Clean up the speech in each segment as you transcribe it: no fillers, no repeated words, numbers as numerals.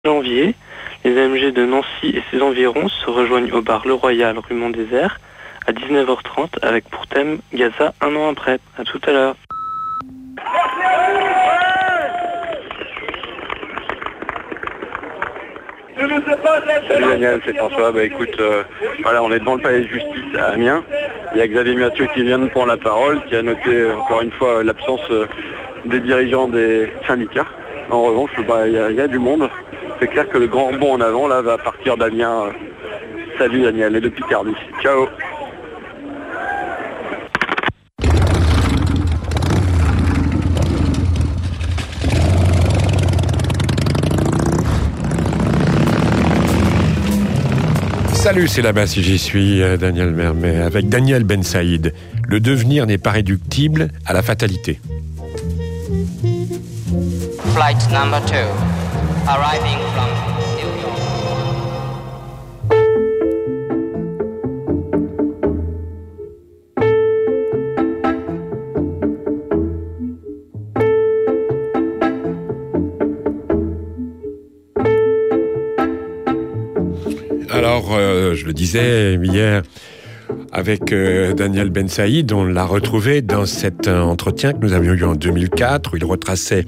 janvier, les AMG de Nancy et ses environs se rejoignent au bar Le Royal rue Mont-Désert à 19h30 avec pour thème Gaza un an après. À tout à l'heure. Salut Daniel, c'est François. Écoute, voilà, on est devant le palais de justice à Amiens. Il y a Xavier Mathieu qui vient de prendre la parole, qui a noté encore une fois l'absence des dirigeants des syndicats. En revanche, il y a du monde. C'est clair que le grand bond en avant là va partir d'Amiens. Salut Daniel, et de Picardie. Ciao. Salut, c'est là-bas si j'y suis, Daniel Mermet, avec Daniel Ben Saïd. Le devenir n'est pas réductible à la fatalité. Flight number 2, arriving from New York. Alors, je le disais hier avec Daniel Ben Saïd, on l'a retrouvé dans cet entretien que nous avions eu en 2004, où il retraçait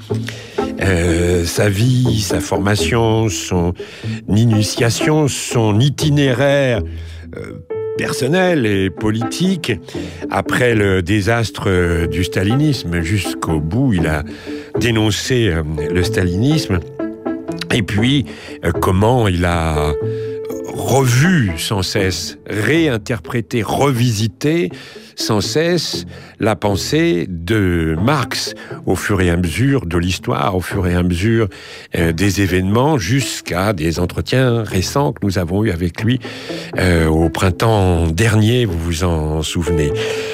sa vie, sa formation, son initiation, son itinéraire personnel et politique. Après le désastre du stalinisme, jusqu'au bout, il a dénoncé le stalinisme. Et puis, comment il a revu sans cesse, réinterprété, revisité sans cesse la pensée de Marx au fur et à mesure de l'histoire, au fur et à mesure des événements, jusqu'à des entretiens récents que nous avons eus avec lui au printemps dernier, vous vous en souvenez.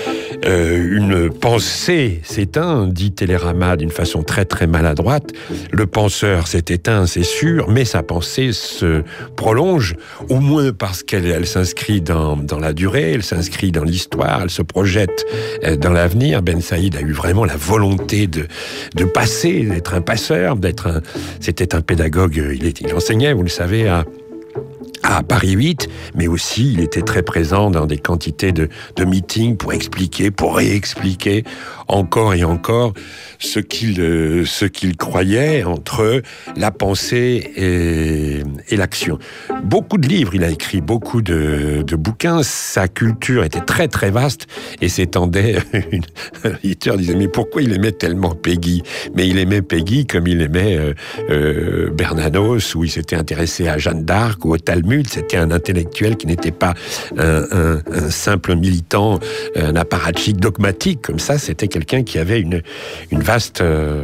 Une pensée s'éteint, dit Télérama d'une façon très très maladroite. Le penseur s'est éteint, c'est sûr, mais sa pensée se prolonge, au moins parce qu'elle s'inscrit dans la durée, elle s'inscrit dans l'histoire, elle se projette dans l'avenir. Ben Saïd a eu vraiment la volonté de passer, d'être un passeur, c'était un pédagogue, il enseignait, vous le savez, à Paris 8, mais aussi il était très présent dans des quantités de meetings pour expliquer, pour réexpliquer encore et encore ce qu'il croyait entre la pensée et l'action. Beaucoup de livres, il a écrit beaucoup de bouquins, sa culture était très très vaste et s'étendait, un éditeur disait mais pourquoi il aimait tellement Péguy ? Mais il aimait Péguy comme il aimait Bernanos, où il s'était intéressé à Jeanne d'Arc ou au Talmud. C'était un intellectuel qui n'était pas un simple militant, un apparatchik dogmatique comme ça. C'était quelqu'un qui avait un vaste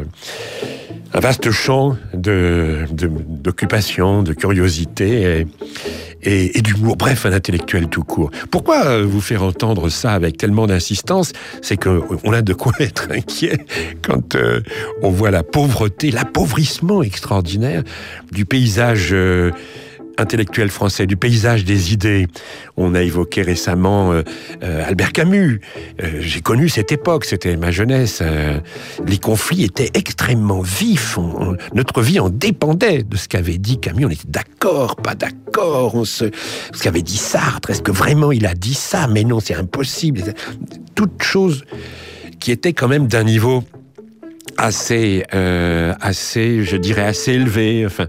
champ d'occupation, de curiosité et d'humour. Bref, un intellectuel tout court. Pourquoi vous faire entendre ça avec tellement d'insistance ? C'est qu'on a de quoi être inquiet quand on voit la pauvreté, l'appauvrissement extraordinaire du paysage intellectuel français, du paysage des idées. On a évoqué récemment Albert Camus. J'ai connu cette époque, c'était ma jeunesse. Les conflits étaient extrêmement vifs. Notre vie en dépendait de ce qu'avait dit Camus. On était d'accord, pas d'accord. Ce qu'avait dit Sartre, est-ce que vraiment il a dit ça ? Mais non, c'est impossible. Toutes choses qui étaient quand même d'un niveau assez, je dirais, assez élevé. Enfin,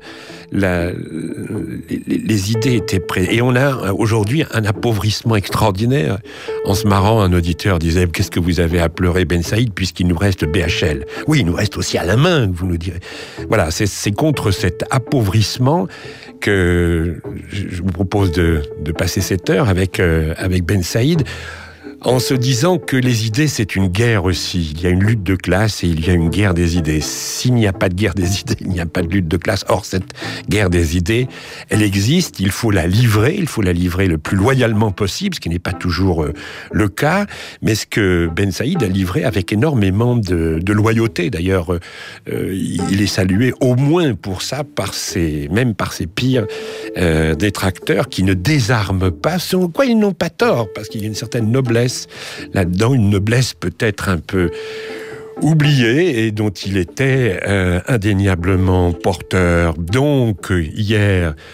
les idées étaient prêtes. Et on a aujourd'hui un appauvrissement extraordinaire. En se marrant, un auditeur disait « Qu'est-ce que vous avez à pleurer, Ben Saïd, puisqu'il nous reste BHL ?» Oui, il nous reste aussi à la main, vous nous direz. Voilà, c'est contre cet appauvrissement que je vous propose de passer cette heure avec Ben Saïd, en se disant que les idées, c'est une guerre aussi. Il y a une lutte de classe et il y a une guerre des idées. S'il n'y a pas de guerre des idées, il n'y a pas de lutte de classe. Or, cette guerre des idées, elle existe, il faut la livrer le plus loyalement possible, ce qui n'est pas toujours le cas, mais ce que Ben Saïd a livré avec énormément de loyauté. D'ailleurs, il est salué au moins pour ça, même par ses pires détracteurs qui ne désarment pas, sans quoi ils n'ont pas tort, parce qu'il y a une certaine noblesse là-dedans, une noblesse peut-être un peu oublié et dont il était indéniablement porteur. Donc, hier,